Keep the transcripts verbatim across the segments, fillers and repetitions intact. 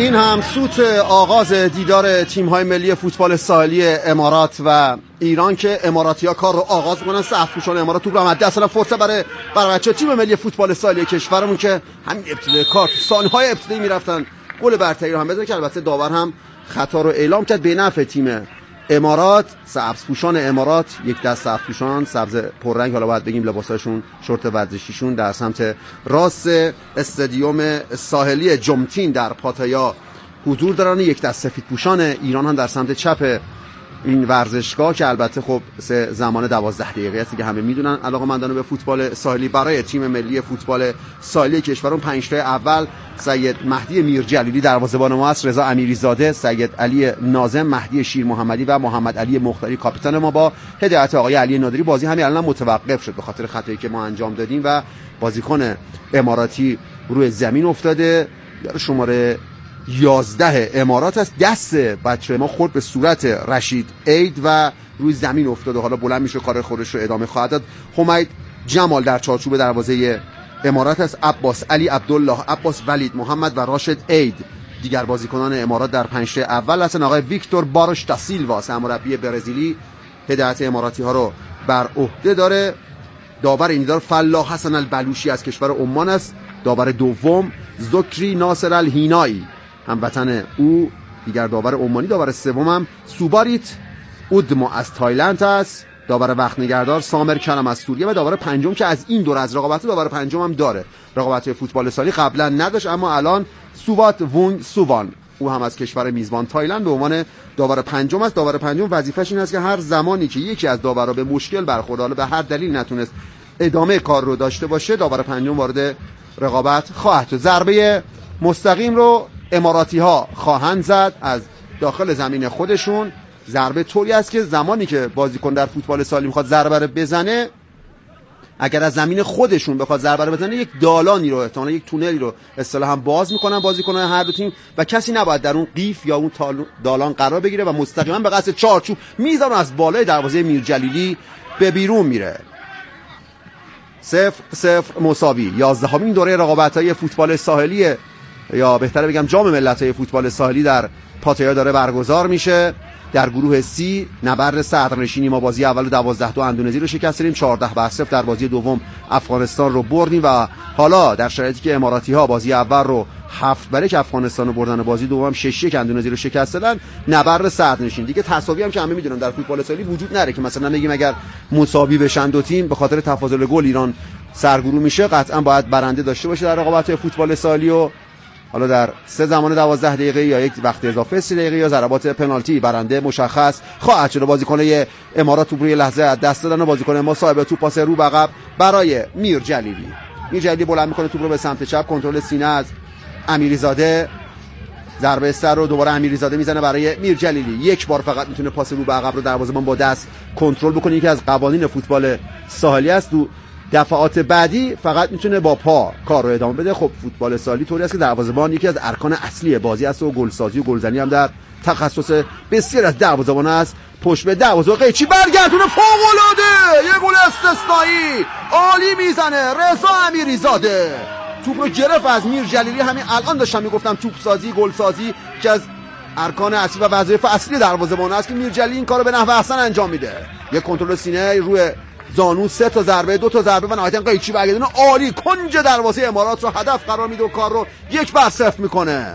این هم سوت آغاز دیدار تیم‌های ملی فوتبال ساحلی امارات و ایران که اماراتی‌ها کار رو آغاز می‌کنن. سرخپوشان امارات توپ رو مد اصلا فرصت برای برای بچه‌ها تیم ملی فوتبال ساحلی کشورمون که همین ابتدای کار تو ثانیه‌های ابتدایی می‌رفتن گل برتری رو هم بزنن که البته داور هم خطا رو اعلام کرد به نفع تیم امارات. سبزپوشان امارات، یک دست سبزپوشان سبز پررنگ، حالا باید بگیم لباساشون شورت ورزشیشون، در سمت راست استادیوم ساحلی جمتین در پاتایا حضور دارن. یک دست سفیدپوشان ایران هم در سمت چپ این ورزشگاه که البته خب سه زمان دوازده دقیقه است که همه میدونن علاقه‌مندان به فوتبال ساحلی. برای تیم ملی فوتبال ساحلی کشورمون پنج تا اول سید مهدی میرجلیلی دروازه‌بان ما است، رضا امیریزاده، سید علی ناظم، مهدی شیر محمدی و محمد علی مختاری کاپیتان ما با هدایت آقای علی نادری. بازی همین الان متوقف شد به خاطر خطایی که ما انجام دادیم و بازیکن اماراتی روی زمین افتاده. شماره یازده امارات است. دست بچه ما خورد به صورت رشید عید و روی زمین افتاده. حالا بلند میشه کار خودش رو ادامه خواهد داد. حمید جمال در چارچوب دروازه امارات است. عباس علی عبدالله، عباس ولید محمد و راشد عید دیگر بازیکنان امارات در پنج تا اول هستند. آقای ویکتور باروش دا سیلوا سرمربی برزیلی هدایت اماراتی ها رو بر عهده داره. داور این دیدار فلاح حسن البلوشی از کشور عمان است. داور دوم زکری ناصر الهینایی هموطن او دیگر داور عمانی. داور سوم هم سوباریت اودمو از تایلند است. داور وقت نگهدار سامر کرم از سوریه و داور پنجم که از این دور از رقابت داور پنجم هم داره. رقابت فوتبال سالی قبلا نداشت اما الان سووات وونگ سووان او هم از کشور میزبان تایلند به عنوان داور پنجم است. داور پنجم وظیفه‌اش این است که هر زمانی که یکی از داورا به مشکل برخورد، حالا به هر دلیل نتونست ادامه کار رو داشته باشه، داور پنجم وارد رقابت خواهد شد. ضربه مستقیم رو اماراتی ها خواهند زد از داخل زمین خودشون. ضربه طوری است که زمانی که بازیکن در فوتبال سالی میخواد ضربه رو بزنه، اگر از زمین خودشون بخواد ضربه رو بزنه، یک دالانی رو احتمالاً یک تونلی رو اصطلاحاً باز میکنن بازیکنان هر دو تیم و کسی نباید در اون قیف یا اون دالان قرار بگیره و مستقیما به قصد چارچوب میزنه از بالای دروازه میرجلیلی به بیرون میره. صفر صفر مساوی. یازدهمین دوره رقابت‌های فوتبال ساحلی یا بهتره بگم جام ملت‌های فوتبال ساحلی در پاتایا داره برگزار میشه. در گروه سی نبرد صدرنشینی ما بازی اول دوازده دو اندونزی رو شکستیم، چهارده بر صفر در بازی دوم افغانستان رو بردیم و حالا در شرایطی که اماراتی ها بازی اول رو هفت بر یک افغانستان رو بردن و بازی دوم شش یک اندونزی رو شکستن، نبرد صدرنشین دیگه تساوی هم که همه میدونن در فوتبال ساحلی وجود نداره که مثلا بگیم اگر مساوی بشن دو تیم به خاطر تفاضل گل ایران سرگروه میشه، قطعا باید برنده داشته باشه در رقابت‌های فوتبال ساحلی. و حالا در سه زمان دوازده دقیقه یا یک وقت اضافه سی دقیقه یا ضربات پنالتی برنده مشخص خواهد شد. بازیکن امارات توپ روی لحظه از دست دادن و بازیکن ما صاحب توپ پاس رو به عقب برای میرجلیلی. میرجلیلی بلند میکنه توپ رو به سمت چپ، کنترل سینه از امیریزاده، ضربه سر رو دوباره امیریزاده میزنه برای میرجلیلی. یک بار فقط میتونه پاس رو به عقب رو دروازه‌بان با دست کنترل بکنه، یکی از قوانین فوتبال ساحلی است. دو دفعات بعدی فقط میتونه با پا کار رو ادامه بده. خب فوتبال ساحلی طوری است که دروازه‌بان یکی از ارکان اصلی بازی است و گلسازی و گلزنی هم در تخصص بسیار از دروازه‌بان است. پشت به دروازه قیچی برگردونه، فوق‌العاده یه گل استثنایی عالی میزنه رضا امیریزاده. توپ رو گرفت از میرجلیلی. همین الان داشتم میگفتم توپ سازی گل سازی که از ارکان اصلی و وظایف اصلی دروازه‌بان است که میرجلیلی این کارو به نحو احسن انجام میده. یک کنترل سینه روی زانو، سه تا ضربه، دو تا ضربه و نهایتاً قیچی برگردونه عالی کنج دروازه امارات رو هدف قرار میده و کار رو یک بر صفر میکنه.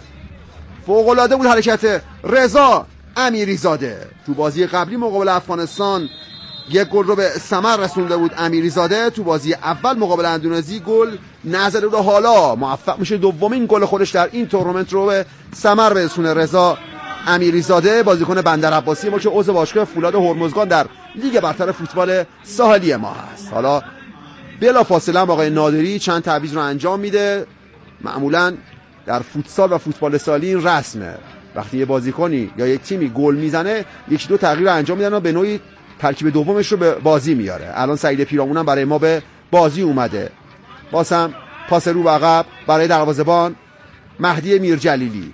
فوق العاده بود حرکت رضا امیریزاده. تو بازی قبلی مقابل افغانستان یک گل رو به ثمر رسونده بود امیریزاده. تو بازی اول مقابل اندونزی گل نزده بود، حالا موفق میشه دومین گل خودش در این تورنمنت رو به ثمر برسونه. رضا امیریزاده بازیکن بندر عباسی ما که عضو باشگاه فولاد هرمزگان در لیگ برتر فوتبال ساحلی ما هست. حالا بلا فاصله آقای نادری چند تعویض رو انجام میده. معمولا در فوتسال و فوتبال ساحلی این رسمه، وقتی یه بازیکنی یا یک تیمی گل میزنه یکی دو تغییر انجام میدن و به نوعی ترکیب دومش رو به بازی میاره. الان سعید پیرامون هم برای ما به بازی اومده. بازم پاس رو به عقب برای دروازه‌بان مهدی میرجلیلی.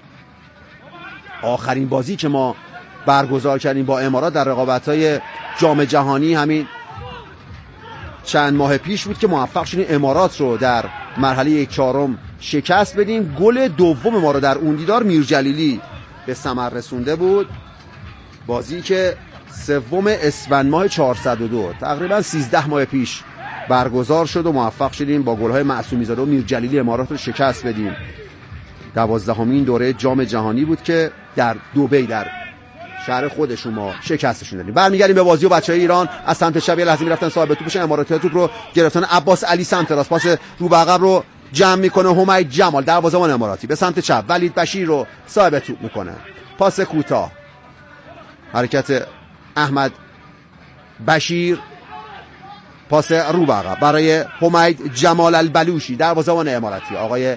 آخرین بازی که ما برگزار کردیم با امارات در رقابت‌های جام جهانی همین چند ماه پیش بود که موفق شدیم امارات رو در مرحله یک چهارم شکست بدیم. گل دوم ما رو در اون دیدار میرجلیلی به ثمر رسونده بود. بازی که سوم اسفند ماه چهارصد و دو تقریبا سیزده ماه پیش برگزار شد و موفق شدیم با گل‌های معصومی زاده و میرجلیلی امارات رو شکست بدیم. دوازدهمین دوره جام جهانی بود که در دبی در شهر خودشون ما شکستشون دادیم. برمیگردیم به بازی و بچهای ایران از سمت چپ یه لحظه میرفتن صاحب توپش، اماراتی توپ رو گرفتن. عباس علی سمت راست، پاس رو به عقب رو جمع میکنه حمید جمال، دروازه‌بان اماراتی به سمت چپ. ولید بشیر رو صاحب توپ میکنه، پاس کوتاه، حرکت احمد بشیر، پاس رو به عقب برای حمید جمال البلوشی، دروازه‌بان اماراتی. آقای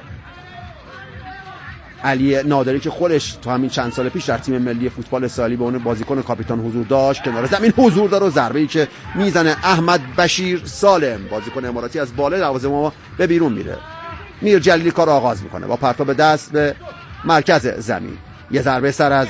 علی نادری که خودش تو همین چند سال پیش در تیم ملی فوتبال سالی به اون بازیکن کاپیتان حضور داشت، کنار زمین حضور داره و ضربه‌ای که میزنه احمد بشیر سالم، بازیکن اماراتی، از بالای دروازه ما به بیرون میره. میرجلیلی کار آغاز میکنه با پرتاب دست به مرکز زمین. یه ضربه سر از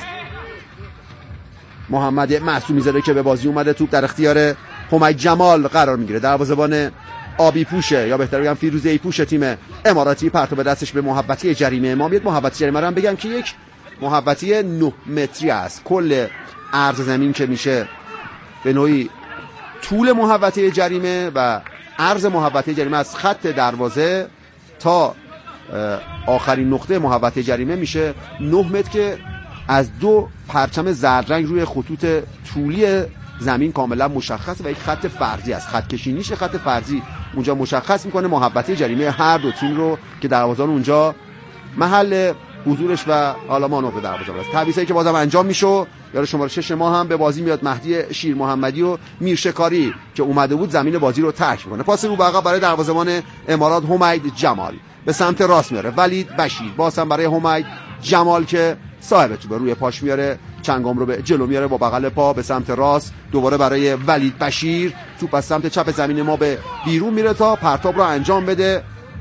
محمد معصومی زاده که به بازی اومده. توپ در اختیار حمید جمال قرار میگیره، دروازه‌بان آبی پوشه یا بهتر بگم فیروزه‌ای پوش تیم اماراتی. پرتاب دستش به محوطه جریمه ما میاد. محوطه جریمه رو هم بگم که یک محوطه نه متری است. کل عرض زمین که میشه به نوعی طول محوطه جریمه و عرض محوطه جریمه از خط دروازه تا آخرین نقطه محوطه جریمه میشه نه متر که از دو پرچم زرد رنگ روی خطوط طولی زمین کاملا مشخص و یک خط فرضی است. خط کشی نیش خط فرضی اونجا مشخص میکنه محوطه جریمه هر دو تیم رو که دروازه‌بان اونجا محل حضورش و حالا ما نقطه دروازه‌بان است. تعویضی که بازم انجام میشه، یار شماره شش ما هم به بازی میاد، مهدی شیر محمدی و میرشکاری که اومده بود زمین بازی رو ترک میکنه. پاس رو به عقب برای دروازه‌بان امارات حمید جمال، به سمت راست میاره ولید بشیر، باز هم برای حمید جمال که صاحب توپ روی پاش میاره، چنگام رو به جلو میاره با بغل پا به سمت راست، دوباره برای ولید بشیر، توپ از سمت چپ زمین ما به بیرون میره تا پرتاب رو انجام بده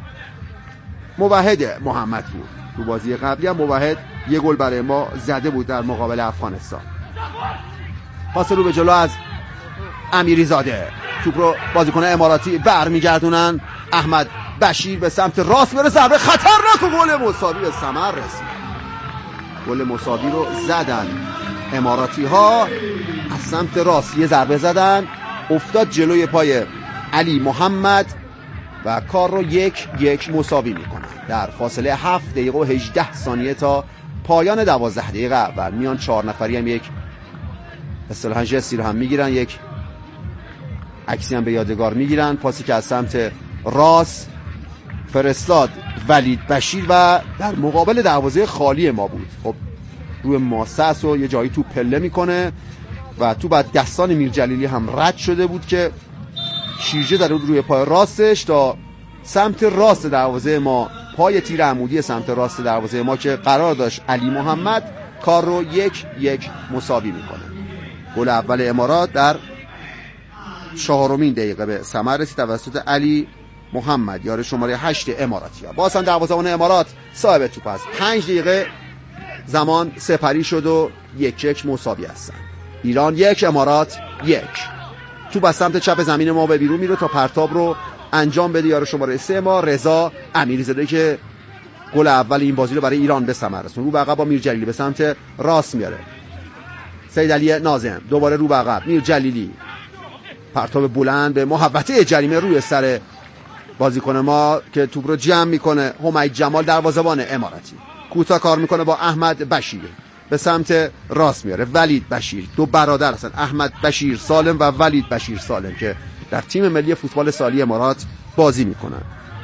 موحد محمدپور. تو بازی قبلی هم موحد یه گل برای ما زده بود در مقابل افغانستان. پاس رو به جلو از امیری زاده، توپ رو بازیکن اماراتی برمیگردونن. احمد بشیر به سمت راست میره، ضربه خطرناک و گل مساوی به ثمر رسید. گل مساوی رو زدن اماراتی ها از سمت راست، یه ضربه زدن افتاد جلوی پای علی محمد و کار رو یک یک مساوی میکنن در فاصله هفت دقیقه و هجده ثانیه تا پایان دوازده دقیقه اول. میان چهار نفری هم یک اصطلاحاً جستی رو هم میگیرن، یک عکسی هم به یادگار میگیرن. پاسی که از سمت راست فرستاد ولید بشیر و در مقابل دروازه خالی ما بود. خب روی ماسس و یه جایی تو پله میکنه و تو بعد دستان میرجلیلی هم رد شده بود که شیرجه در روی پای راستش تا سمت راست دروازه ما، پای تیر عمودی سمت راست دروازه ما که قرار داشت علی محمد، کار رو یک یک مساوی میکنه. گل اول امارات در چهارمین دقیقه به ثمر رسید توسط علی محمد، یار شماره هشت اماراتی‌ها. باز هم دروازه‌بان امارات صاحب توپ است. پنج دقیقه زمان سپری شد و یک یک مساوی هستن. ایران یک، امارات یک. توپ از سمت چپ زمین ما به بیرون میره تا پرتاب رو انجام بده یار شماره سه ما رضا امیریزاده که گل اول این بازی رو برای ایران به ثمر رسون. رو به عقب با میرجلیلی به سمت راست میاره. سید علی ناظم دوباره رو به عقب، میرجلیلی پرتاب بلند به محوطه جریمه روی سر بازیکن ما که توپ رو جمع میکنه حمید جمال، دروازه‌بان اماراتی. کوتاه کار میکنه با احمد بشیر، به سمت راست میاره ولید بشیر. دو برادر هستن، احمد بشیر سالم و ولید بشیر سالم که در تیم ملی فوتبال سالی امارات بازی میکنن.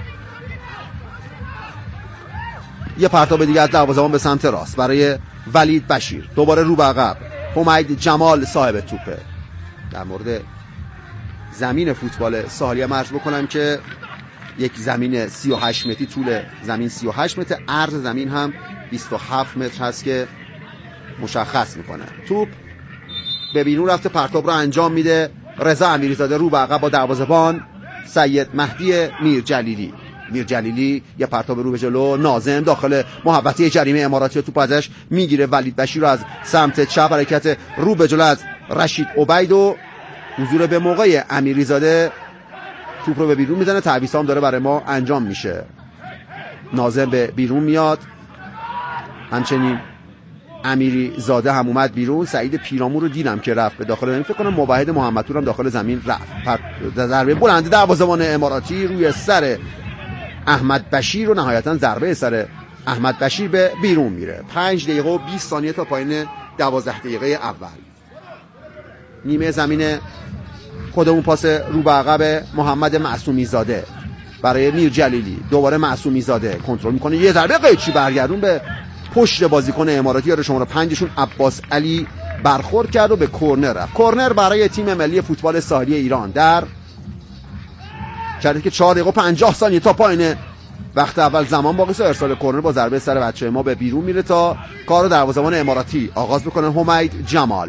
یه پرتاب دیگه از دروازه‌بان به سمت راست برای ولید بشیر، دوباره رو به عقب حمید جمال صاحب توپه. در مورد زمین فوتبال ساحلی عرض بکنم که یک زمین سی و هشت متری، طول زمین سی و هشت متر، عرض زمین هم بیست و هفت متر هست که مشخص میکنه. توپ به بیرون رفته، پرتاب رو انجام میده رضا امیریزاده رو به عقب با دروازه‌بان سید مهدی میرجلیلی. میرجلیلی یه پرتاب رو به جلو، ناظم داخل محوطه جریمه اماراتی، توپ ازش میگیره ولید بشیر رو از سمت چپ، حرکت رو به جلو از رشید عبید و حضور به موقع امیریزاده توپ رو به بیرون میزنه. تعویض هم داره برای ما انجام میشه. ناظم به بیرون میاد، همچنین امیری زاده هم اومد بیرون. سعید پیرامون رو دیدم که رفت به داخل زمین، فکر کنم موحد محمدپور هم داخل زمین رفت. ضربه بلند دروازه‌بان اماراتی روی سر احمد بشیر و نهایتا ضربه سر احمد بشیر به بیرون میره. پنج دقیقه و بیست ثانیه تا پایان دوازده دقیقه اول. نیمه زمین خودمون، پاس رو به عقب محمد معصومی زاده برای میر جلیلی. دوباره معصومی زاده کنترل میکنه، یه ضربه قیچی برگردون به پشت بازیکن اماراتی. یاره شماره پنجشون عباس علی برخورد کرد و به کرنر رفت. کرنر برای تیم ملی فوتبال ساحلی ایران در کرده که چهار دقیقه و پنجاه ثانیه تا پایان وقت اول زمان باقی است. ارسال کرنر با ضربه سر بچه ما به بیرون میره تا کارو دروازه‌بان اماراتی آغاز بکنه. حمید جمال.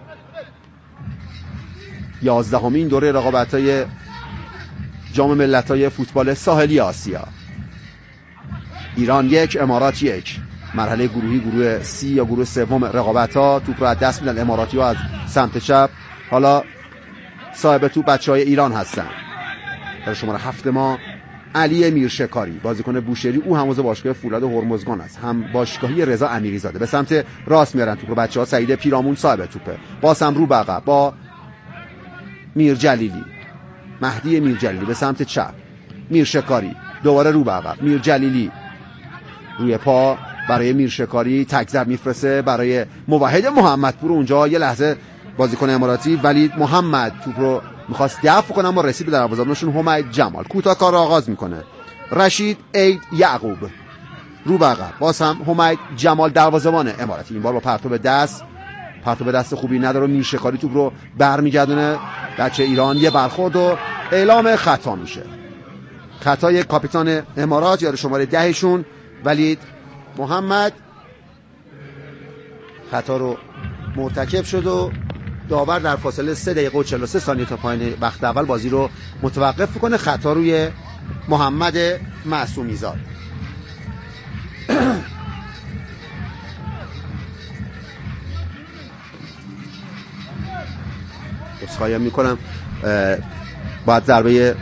یازدهمین دوره رقابت‌های جام ملت‌های فوتبال ساحلی آسیا. ایران یک، امارات یک. مرحله گروهی، گروه سی یا گروه سوم رقابت‌ها. توپ رو از دست میدن اماراتی‌ها از سمت چپ. حالا صاحب توپ بچه‌های ایران هستن. در شماره هفت ما علی میرشکاری، بازیکن بوشهری، او هم عضو باشگاه فولاد هرمزگان است، هم باشگاهی رضا امیری زاده. به سمت راست میارن توپ رو بچه‌ها. سعید پیرامون صاحب توپه، باز هم رو به عقب با میر جلیلی. مهدی میر جلیلی به سمت چپ، میرشکاری دوباره رو به عقب. میر جلیلی روی پا برای میرشکاری، تک‌ضرب میفرسته برای موحد محمدپور. اونجا یه لحظه بازیکن اماراتی ولید محمد توپ رو میخواست دفع کنه اما رسید به دروازه‌بانشون حمید جمال. کوتاه کار رو آغاز میکنه. رشید عید یعقوب رو به عقب، باز هم حمید جمال دروازه‌بان اماراتی. این بار با پرتو دست، پرتو دست خوبی نداره. میرشکاری توپ رو برمیگردونه. بچه ایران یه برخورد و اعلام خطا میشه. خطای کاپیتان امارات، یار شماره دهشون ولید محمد، خطا رو مرتکب شد و داور در فاصله سه دقیقه و چهل و سه ثانیه تا پایان وقت اول بازی رو متوقف کنه. خطا روی محمد معصومی زاد. عذرخواهی میکنم، باید ضربه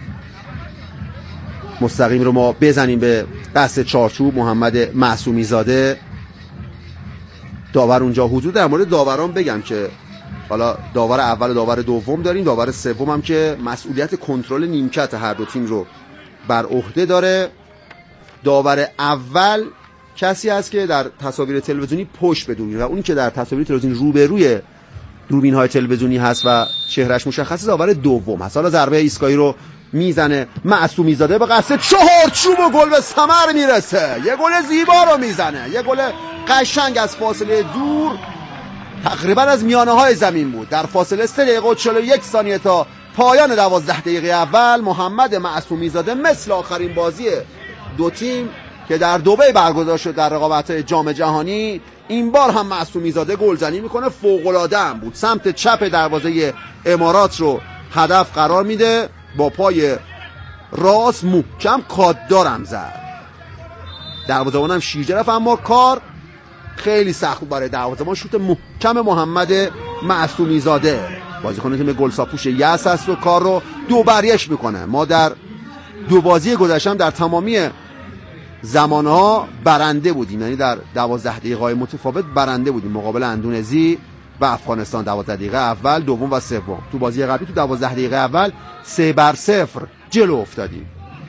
مستقیم رو ما بزنیم به دست چارچوب محمد معصومی زاده. داور اونجا حضور. در مورد داوران بگم که حالا داور اول و داور دوم داریم. داور سوم هم که مسئولیت کنترل نیمکت هر دو تیم رو بر عهده داره. داور اول کسی است که در تصاویر تلویزیونی پشت به دوربین و اونی که در تصاویر تلویزیونی روبروی دوربین های تلویزیونی هست و چهرهش مشخصه داور دوم هست. حالا ضربه ایستگاهی رو میزنه معصومی زاده به قصد چهارچوب و گل به ثمر میرسه. یه گل زیبا رو میزنه، یه گل قشنگ از فاصله دور، تقریبا از میانه های زمین بود. در فاصله سه دقیقه و چهل و یک ثانیه تا پایان دوازده دقیقه اول محمد معصومی زاده مثل آخرین بازی دو تیم که در دبی برگزار شد در رقابت‌های جام جهانی، این بار هم معصومی زاده گلزنی میکنه. فوق‌العاده هم بود. سمت چپ دروازه امارات رو هدف قرار میده، با پای راست محکم کاددارم زد. دروازه‌بان هم شیرجه رفت، اما کار خیلی سخت بود برای دروازه‌بان. شوت محکم محمد معصومی زاده، بازیکن تیم گلساپوش یس است و کار رو دو بریش میکنه. ما در دو بازی گذشته در تمامی زمانها برنده بودیم، یعنی در دوازده دقیقه‌های متفاوت برنده بودیم مقابل اندونزی و افغانستان. دوازده دقیقه اول، دوم و سوم. تو بازی قبلی تو دوازده دقیقه اول سه بر صفر جلو افتادیم.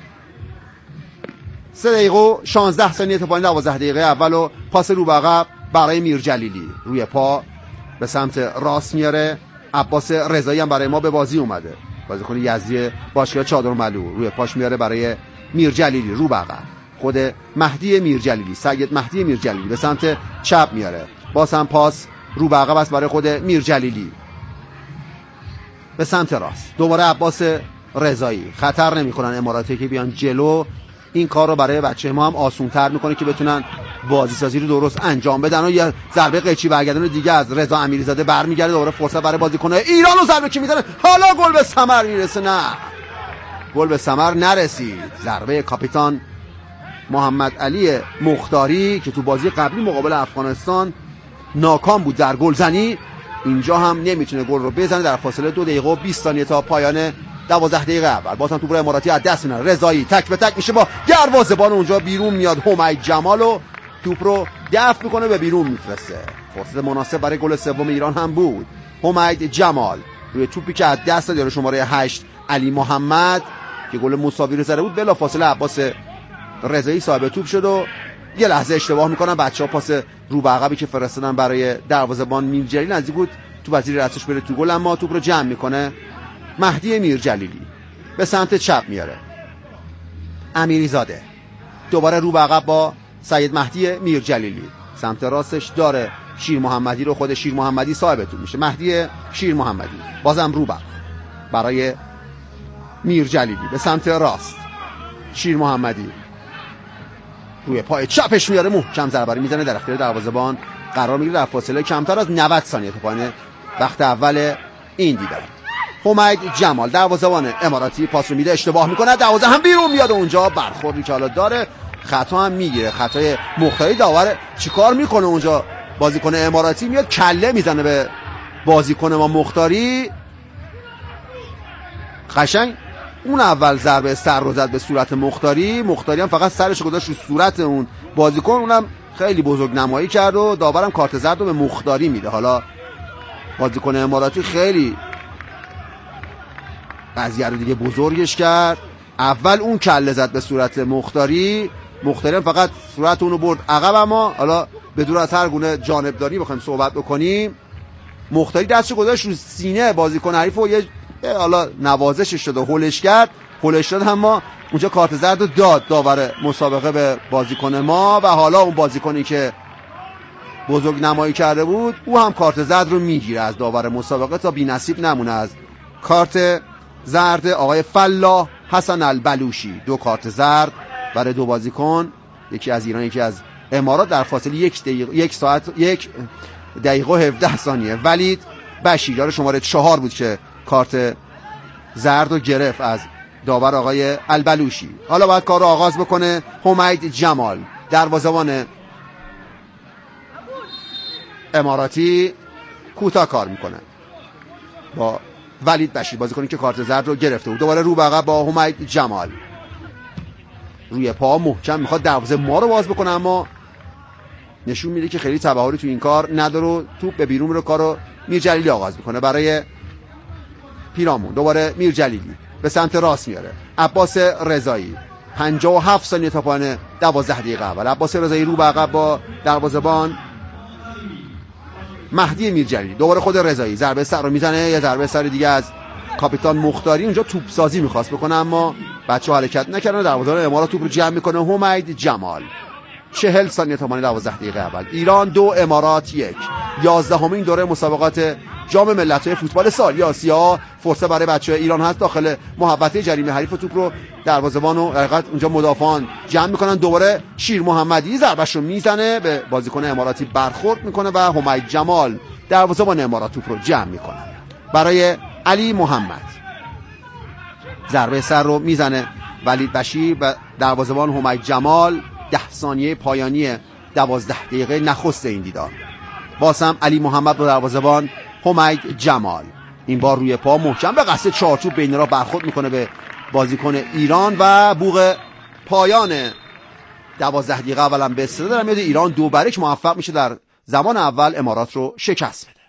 سه دقیقه و شانزده ثانیه تا پایان دوازده دقیقه اول و پاس رو به عقب برای میر جلیلی. روی پا به سمت راست میاره. عباس رضایی هم برای ما به بازی اومده، بازیکن یزدی باشگاه چادرملو. روی پاش میاره برای میر جلیلی رو به عقب. خود مهدی میر جلیلی، سید مهدی میر جلیلی به سمت چپ میاره. باز هم پاس رو به عقب است برای خود میر جلیلی به سمت راست. دوباره عباس رضایی. خطر نمیکنن اماراتی که بیان جلو. این کار رو برای بچه ما هم آسان‌تر میکنه که بتونن بازی سازی رو درست انجام بدن. و یه ضربه قیچی برگردون دیگه از رضا امیریزاده برمیگرده. دوباره فرصت برای بازیکن ایران و ضربه که میزنه. حالا گل به ثمر میرسه. نه، گل به ثمر نرسید. ضربه کاپیتان محمد علی مختاری که تو بازی قبلی مقابل افغانستان ناکام بود در گلزنی، اینجا هم نمیتونه گل رو بزنه. در فاصله دو دقیقه و بیست ثانیه تا پایان دوازده دقیقه اول بازم توپ رو اماراتی از دست میره. رضایی تک به تک میشه با دروازه‌بان، اونجا بیرون میاد حمید جمال و توپ رو دفع میکنه به بیرون میفرسته. فرصت مناسب برای گل سوم ایران هم بود. حمید جمال روی توپی که از دست داد شماره هشت علی محمد که گل مساوی رو زده بود، بلافاصله عباس رضایی صاحب توپ شد و یه لحظه اشتباه میکنن بچه‌ها. پاس رو به عقبی که فرستادن برای دروازه‌بان میرجلیلی نزدیک بود تو وزیر رسش بره تو گل، اما توپ رو جمع میکنه مهدی میرجلیلی به سمت چپ میاره. امیری زاده دوباره رو به عقب با سید مهدی میرجلیلی، سمت راستش داره شیر محمدی رو، خود شیر محمدی صاحب توپ میشه. مهدی شیر محمدی بازم رو به برای میرجلیلی به سمت راست. شیر محمدی روی پای چپش میاره، محکم ضربه میزنه در اختیار دروازه‌بان قرار میگیره در فاصله کمتر از نود ثانیه تا پایان وقت اول این دیدار. حمید جمال دروازه‌بان اماراتی پاس رو میده، اشتباه میکنه، دروازه هم بیرون میاد، اونجا برخوردی که حالا داره خطا هم میگیره، خطای مختاری. داور چیکار میکنه اونجا؟ بازیکن اماراتی میاد کله میزنه به بازیکن ما مختاری. قشنگ اون اول ضربه سر رو زد به صورت مختاری، مختاری هم فقط سرش گذاشت رو صورت اون بازیکن، اونم خیلی بزرگ نمایی کرد و داورم کارت زرد رو به مختاری میده. حالا بازیکن اماراتی خیلی قضیه رو دیگه بزرگش کرد، اول اون کله زد به صورت مختاری، مختاری هم فقط صورت اونو برد عقب. اما حالا به دور از هر گونه جانبداری بخوایم صحبت بکنیم، مختاری دستش گذاشت رو سینه بازیکن حریف و یه حالا نوازشش شد و هولش کرد، هولش شد، اما اونجا کارت زرد رو داد داور مسابقه به بازیکن ما و حالا اون بازیکنی که بزرگ نمایی کرده بود او هم کارت زرد رو میگیره از داور مسابقه تا بی نصیب نمونه از کارت زرد آقای فلاح حسن البلوشی. دو کارت زرد برای دو بازیکن، یکی از ایران یکی از امارات، در فاصله یک دقیقه یک ساعت یک دقیقه و هفده ثانیه. ولید بشیر شماره چهار بود که کارت زرد رو گرفت از داور آقای البلوشی. حالا باید کار رو آغاز بکنه حمید جمال دروازه‌بان اماراتی، کوتاه کار میکنه با ولید بشیر بازیکنی که کارت زرد رو گرفته بود. دوباره رو به عقب با حمید جمال، روی پا محکم میخواد دروازه ما رو باز بکنه، اما نشون میده که خیلی تباهری تو این کار نداره و توپ به بیرون رو. کارو میرجلیلی آغاز میکنه برای پیرامون. دوباره میرجلیلی به سمت راست میاره. عباس رضایی پنجاه و هفت ثانیه تا پایان دوازده دقیقه اول. عباس رضایی رو به عقب با دروازه‌بان مهدی میرجلیلی. دوباره خود رضایی ضربه سر رو میزنه، یه ضربه سر دیگه از کاپیتان مختاری، اونجا توپ سازی میخواست بکنه اما بچه‌ها حرکت نکردن. دروازه‌بان امارات توپ رو جمع میکنه حمید جمال. چهل ثانیه تا پایان دوازده دقیقه اول. ایران دو امارات یک. یازدهمین دوره مسابقات جام ملت‌های فوتبال سالی آسیا. فرصت برای بچه‌های ایران هست داخل محوطه جریمه حریف، توپ رو دروازه‌بان و حقیقت اونجا مدافعان جمع میکنن. دوباره شیر محمدی ضربه‌شو میزنه به بازیکن اماراتی، برخورد میکنه و حمید جمال دروازه‌بان امارات توپ رو جمع میکنه برای علی محمد. ضربه سر رو میزنه ولید بشیر و دروازه‌بان حمید جمال. ده ثانیه پایانی دوازده دقیقه نخست این دیدار. بازم علی محمد با دروازه‌بان حمید جمال، این بار روی پا محکم به قصد چارچوب بین را برخورد میکنه به بازیکن ایران و بوق پایان دوازده دقیقه اولم به استفاده در میاد. ایران دو بر یک موفق میشه در زمان اول امارات رو شکست بده.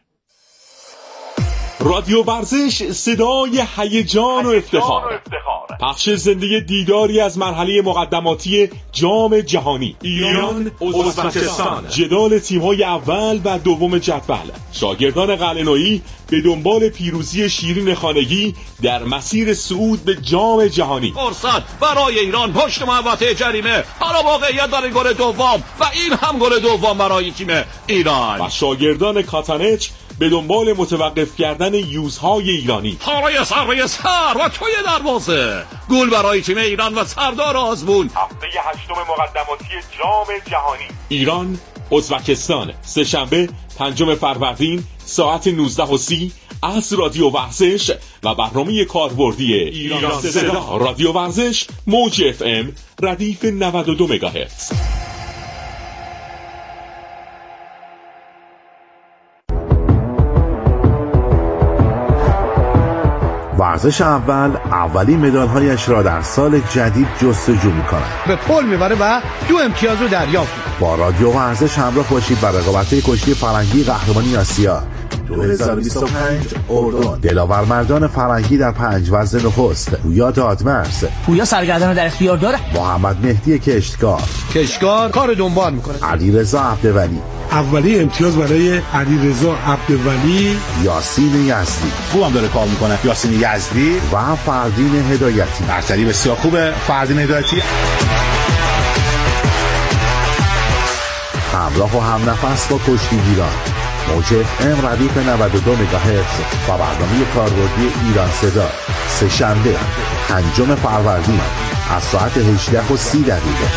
رادیو ورزش، صدای هیجان و افتخار، پخش زنده دیداری از مرحله مقدماتی جام جهانی ایران ازبکستان، جدال تیم‌های اول و دوم جدول، شاگردان قلعه‌نویی به دنبال پیروزی شیرین خانگی در مسیر صعود به جام جهانی. فرصت برای ایران پشت محوطه جریمه، حالا واقعیت برای گل دوم و این هم گل دوم برای تیم ایران. و شاگردان کاتانچ به دنبال متوقف کردن یوزهای ایرانی. پاره سر روی سر و توی دروازه، گل برای تیم ایران و سردار آزمون. هفته هشتم مقدماتی جام جهانی ایران ازبکستان، سه شنبه پنجم فروردین ساعت نوزده و سی از رادیو ورزش و برنامه کاربردی ایران صدا. رادیو ورزش، موج اف ام، ردیف نود و دو مگاهرتز. ورزش اول اولین مدال‌هایش را در سال جدید جستجو می‌کند. به پل میبره و دو امتیاز رو دریافت می‌کنه. با رادیو ورزش همراه باشید بر رقابت‌های کشتی فرنگی قهرمانی آسیا دو هزار و بیست و پنج اردن. دلاور مردان فرنگی در پنج وزن نخست: پویا دادمرز. پویا سرگردان رو در اختیار داره. محمد مهدی کشتکار. کشتکار کار دنبال میکنه. علیرضا عبدولی. اولی امتیاز برای علیرضا عبدولی. یاسین یزدی. خوبم داره کار میکنه یاسین یزدی. و فردین هدایتی. برتری بسیار خوبه فردین هدایتی. همراه و هم نفس با کشتیگیران. موج اف ام ردیف نود و دو مگاهرتز و برنامه کاربردی ایران صدا. سه شنبه پنجم فروردین از ساعت هجده و سی دقیقه.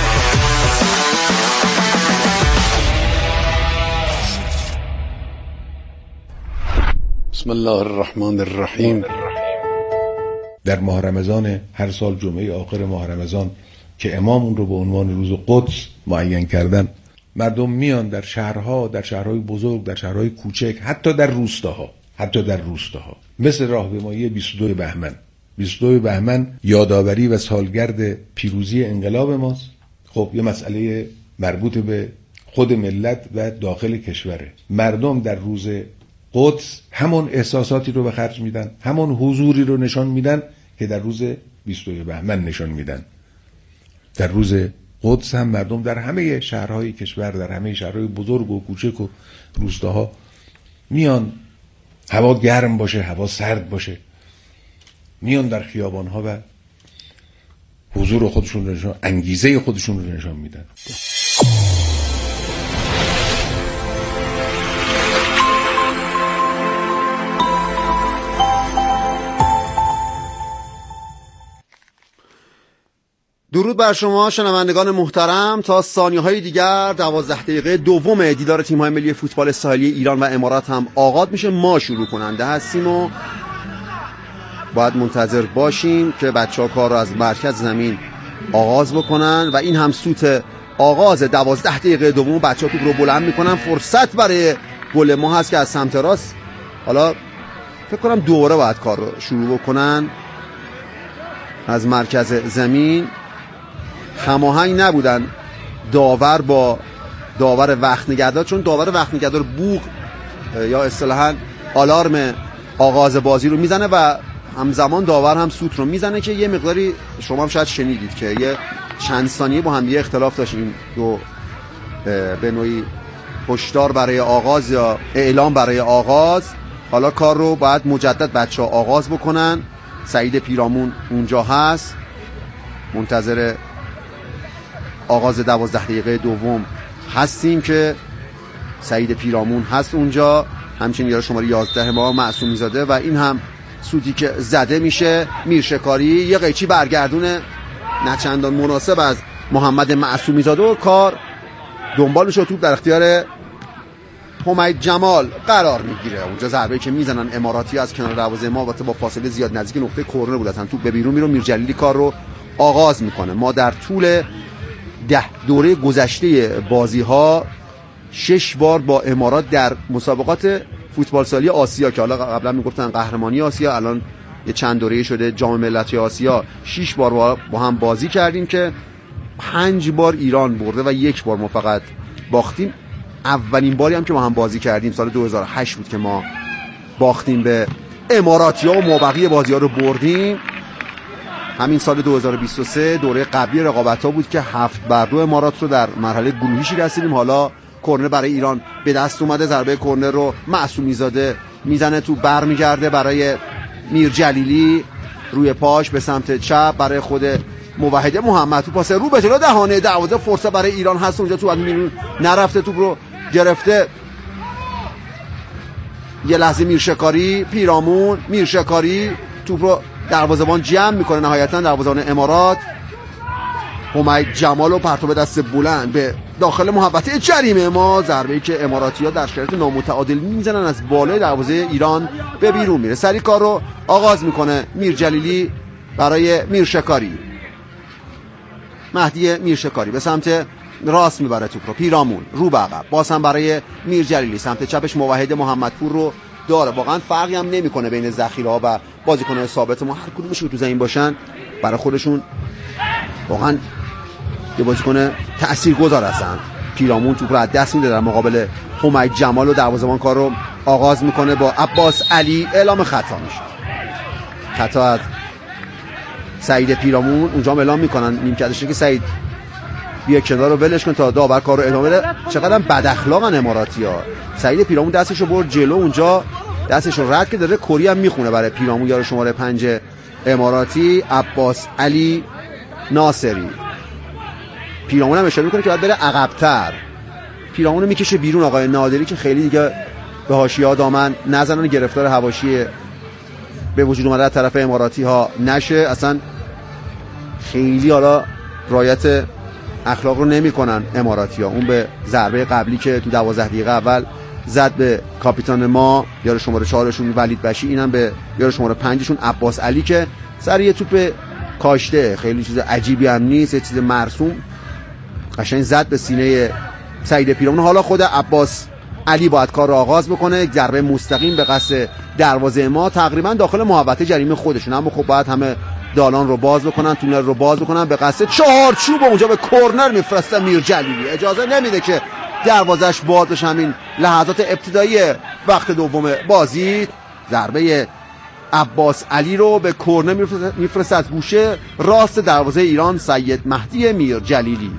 بسم الله الرحمن الرحیم. در ماه رمضان هر سال جمعه آخر ماه رمضان که امام اون رو به عنوان روز قدس معین کردن، مردم میان در شهرها، در شهرهای بزرگ، در شهرهای کوچک، حتی در روستاها حتی در روستاها مثل راهپیمایی بیست و دو بهمن. بیست و دو بهمن یادآوری و سالگرد پیروزی انقلاب ماست. خب یه مسئله مربوط به خود ملت و داخل کشوره. مردم در روز قدس همون احساساتی رو به خرج میدن، همون حضوری رو نشان میدن که در روز بیست و دو بهمن نشان میدن. در روز قدس هم مردم در همه شهرهای کشور، در همه شهرهای بزرگ و کوچک و روستاها میان، هوا گرم باشه هوا سرد باشه، میان در خیابانها و حضور خودشون رو نشان، انگیزه خودشون رو نشان میدن. درود بر شما شنوندگان محترم. تا ثانیه‌های دیگر دوازده دقیقه دوم دیدار تیم‌های ملی فوتبال ساحلی ایران و امارات هم آغاز میشه. ما شروع کننده هستیم و باید منتظر باشیم که بچه‌ها کار رو از مرکز زمین آغاز بکنن و این هم سوت آغاز دوازده دقیقه دوم. بچه‌ها توپ رو بلند میکنن، فرصت برای گل ما هست که از سمت راست، حالا فکر کنم دوباره باید کار رو شروع بکنن از مرکز زمین. هماهنگ نبودن داور با داور وقت نگهدار، چون داور وقت نگهدار بوق یا اصطلاحاً آلارم آغاز بازی رو میزنه و همزمان داور هم سوت رو میزنه که یه مقداری شما هم شاید شنیدید که یه چند ثانیه با هم دیگه اختلاف داشت این دو به نوعی هشدار برای آغاز یا اعلام برای آغاز. حالا کار رو باید مجدد بچه‌ها آغاز بکنن. سعید پیرامون اونجا هست، منتظر آغاز دوازده دقیقه دوم هستیم که سعید پیرامون هست اونجا، همچنین یارو شماره یازده ما معصومی زاده و این هم سوتی که زده میشه. میرشکاری یه قیچی برگردونه نچندان مناسب از محمد معصومی زاده و کار دنبالش و توپ در اختیار حمید جمال قرار میگیره. اونجا ضربه‌ای که میزنن اماراتی از کنار دروازه ما البته با فاصله زیاد نزدیک نقطه کرنر بود، اصلا توپ به بیرون میره. میرجلیلی کار رو آغاز میکنه. ما در طول ده دوره گذشته بازی ها شش بار با امارات در مسابقات فوتبال سالی آسیا که حالا قبلا میگفتن قهرمانی آسیا، الان یه چند دوره شده جام ملت‌های آسیا، شش بار با هم بازی کردیم که پنج بار ایران برده و یک بار ما فقط باختیم. اولین باری هم که ما هم بازی کردیم سال دو هزار و هشت بود که ما باختیم به اماراتی‌ها و مابقی بازی‌ها رو بردیم. همین سال دو هزار و بیست و سه دوره قبلی رقابت‌ها بود که هفت بر دو امارات رو در مرحله گروهی شکستیم. حالا کرنر برای ایران به دست اومده، ضربه کرنر رو معصومی زاده میزنه تو، برمیگرده برای میر جلیلی روی پاش به سمت چپ برای خود موحد محمد، تو پاس رو به جلو دهانه دروازه. فرصت برای ایران هست اونجا، تو از میرون نرفته، توپ رو گرفته یه لحظه میرشکاری، پیرامون میرشکاری توپ رو دروازه‌بان جمع میکنه، نهایتا دروازه‌بان امارات حمید جمال و پرتاب دست بلند به داخل محوطه جریمه ما. ضربه‌ای که اماراتی‌ها در شرایط نامتعادل میزنن از بالای دروازه ایران به بیرون میره. سری کار رو آغاز میکنه میر جلیلی برای میرشکاری، مهدی میرشکاری به سمت راست میبره توپ رو، پیرامون رو به عقب، باز هم برای میر جلیلی سمت چپش موحد محمدپور رو داره، واقعا فرقی هم نمیکنه بین ذخیره‌ها و بازیکن‌های ثابت ما، هر کدومشون تو زمین باشن برای خودشون واقعا یه بازیکن تاثیرگذار هستن. پیرامون توپ رو از دست میده در مقابل حمید جمال و دروازه‌بان کار رو آغاز میکنه با عباس علی. اعلام خطا میشه، خطا از سعید پیرامون. اونجا هم اعلام میکنن نیمکتش که سعید بیا کنار رو ولش کن تا داور کار رو ادامه بده. چقدر بد اخلاقن اماراتی‌ها. سعید پیرامون دستش رو برد جلو، اونجا دستش رو رد که داره کری هم میخونه برای پیرامون یار شماره پنج اماراتی عباس علی ناصری. پیرامون هم اشاره میکنه که باید بره عقب‌تر. پیرامون رو میکشه بیرون آقای نادری که خیلی دیگه به حاشیه‌ها دامن نزنن، گرفتار حواشی به وجود اومده از طرف اماراتی ها نشه. اصلا خیلی حالا رعایت اخلاق رو نمی‌کنن اماراتی ها. اون به ضربه قبلی که تو دوازده دقیقه اول زد به کاپیتان ما یار شماره چهارشون ولید بشی، اینم به یار شماره پنجشون عباس علی که سر یه توپ کاشته، خیلی چیز عجیبی هم نیست، یه چیز مرسوم قشنگ زد به سینه سعید پیرامون. حالا خود عباس علی باید کار رو آغاز بکنه، ضربه مستقیم به قصد دروازه ما تقریبا داخل محوطه جریمه خودشون، اما خب باید همه دالان رو باز بکنن، تونل رو باز بکنن به قصد چهارچوب. اونجا به کرنر میفرسته میر جلیلی، اجازه نمیده که دروازش باز بشه. همین لحظات ابتدایی وقت دوم بازی ضربه عباس علی رو به کرنر میفرسته از گوشه راست دروازه ایران سید مهدی میر جلیلی،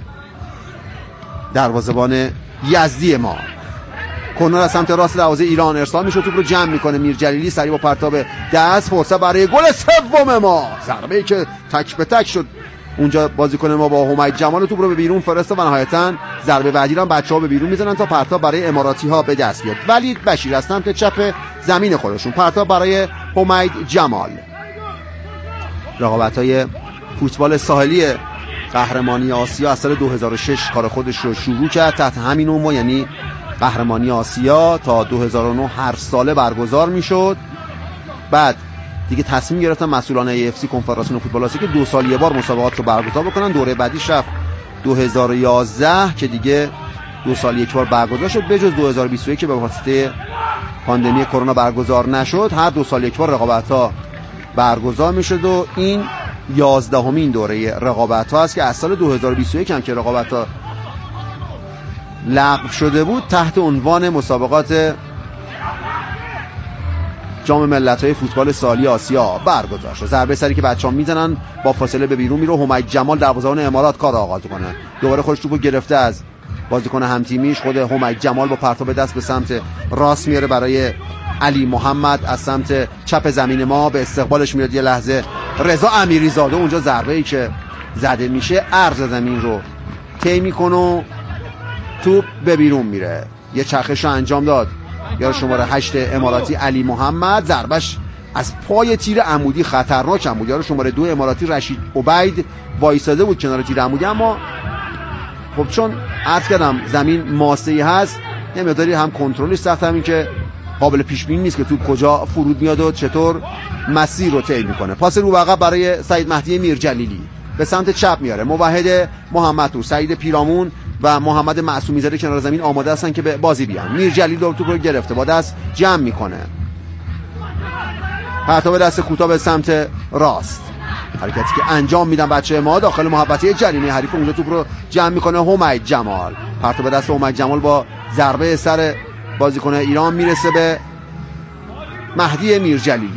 دروازه‌بان یزدی ما. کرنر از سمت راست دروازه ایران ارسال میشه، توپ رو جمع میکنه میر جلیلی، سریع با پرتاب دست فرصت برای گل سوم ما. ضربه‌ای که تک به تک شد اونجا بازیکن ما با حمید جمال توپ رو به بیرون فرسته و نهایتا ضربه بعدی رو هم بچه‌ها به بیرون میزنن تا پرتاب برای اماراتی‌ها به دست بیاد. ولید بشیر از سمت چپ زمین خودشون، پرتاب برای حمید جمال. رقابت‌های فوتبال ساحلی قهرمانی آسیا از سال دو هزار و شش کار خودش رو شروع کرد تحت همین عنوان، یعنی قهرمانی آسیا تا دو هزار و نه هر ساله برگزار میشد. بعد دیگه تصمیم گرفتن مسئولان ای اف سی کنفدراسیون فوتبال آسیا که دو سال یه بار مسابقات رو برگزار بکنن. دوره بعدیش رفت دو هزار و یازده که دیگه دو سال یک بار برگزار شد، به جز دو هزار و بیست و یک که به واسطه پاندمی کرونا برگزار نشد. هر دو سال یک بار رقابت‌ها برگزار میشد و این یازدهمین دوره رقابت‌ها است که از سال دو هزار و بیست و یک هم که رقابت‌ها لغو شده بود تحت عنوان مسابقات جام ملت‌های فوتبال ساحلی آسیا برگزار شد. ضربه سری که بچه‌ها میزنن با فاصله به بیرون میره، حمید جمال دروازه‌بان امارات کار آغاز کنه، دوباره خودش توپو گرفته از بازیکن همتیمیش. خود حمید جمال با پرتاب دست به سمت راست میاره برای علی محمد، از سمت چپ زمین ما به استقبالش میاد. یه لحظه رضا امیری زاده اونجا ضربه‌ای که زده میشه عرض زمین رو طی میکنه و توپ به بیرون میره. یه چرخش رو انجام داد یار شماره هشت اماراتی علی محمد، ضربش از پای تیر عمودی خطرناک هم بود. یار شماره دو اماراتی رشید عبید وایساده بود کنار تیر عمودی، اما خب چون عرض کردم زمین ماسه‌ای هست نمیداری هم کنترلش سخت، همین که قابل پیش بینی نیست که توپ کجا فرود میاد و چطور مسیر رو طی میکنه. پاس رو عقب برای سید مهدی میر جلیلی به سمت چپ میاره، موحد محمدپور، سعید پیرامون و محمد معصومی زاده کنار زمین آماده هستن که به بازی بیان. میر جلیلی دور توپ رو گرفته، با دست جمع میکنه، پرتاب دست کوتاه به سمت راست، حرکتی که انجام میدن بچه ما داخل محوطه جریمه حریف. اونجا توپ رو جمع میکنه حمید جمال، پرتاب دست حمید جمال با ضربه سر بازیکن ایران میرسه به مهدی میر جلیلی.